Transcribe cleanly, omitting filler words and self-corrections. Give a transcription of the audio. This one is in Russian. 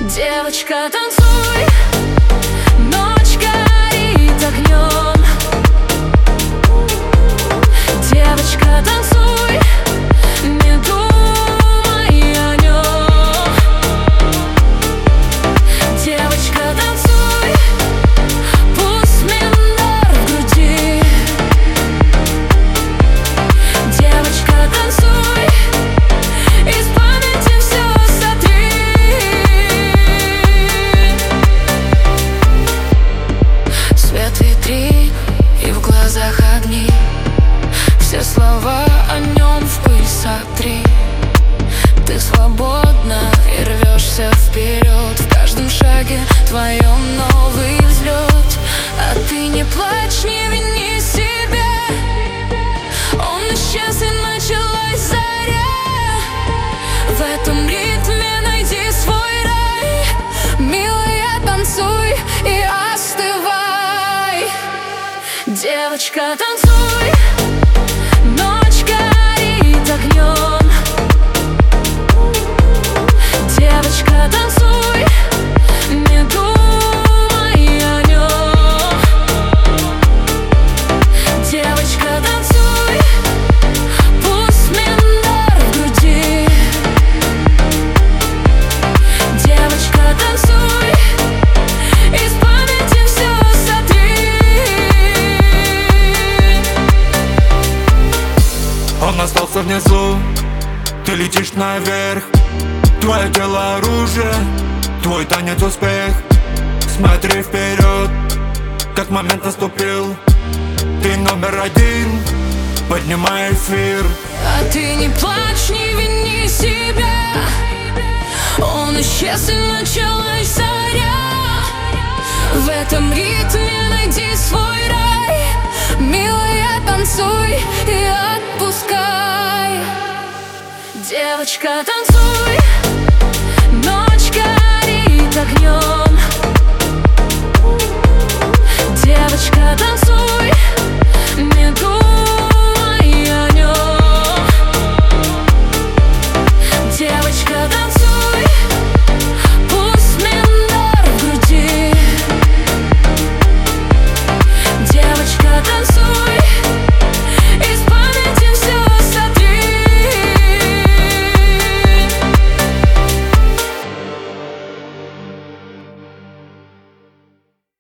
Девочка, танцуй, ночь горит огнем. Девочка, танцуй, не думай о нем. Девочка, танцуй, пусть минор в груди. Девочка, танцуй, из памяти все сотри. Свет витрин и в глазах огни, все слова о нем в пыль сотри. Ты свободна и рвешься вперед, в каждом шаге твоем новый взлет. А ты не плачь, не вини себя, он исчез и началась заря. В этом ритме найди свой рай, милая, танцуй и остывай. Девочка, танцуй, ночь горит огнем. Девочка, танцуй, не думай о нем. Девочка, танцуй, пусть минор в груди. Девочка, танцуй, из памяти все сотри. Он остался внизу, ты летишь наверх. Твое тело оружие, твой танец успех. Смотри вперед, как момент наступил. Ты номер один, поднимай эфир. А ты не плачь, не вини себя, он исчез и началась заря. В этом ритме найди свой рай, милая, танцуй и отпускай. Девочка, танцуй,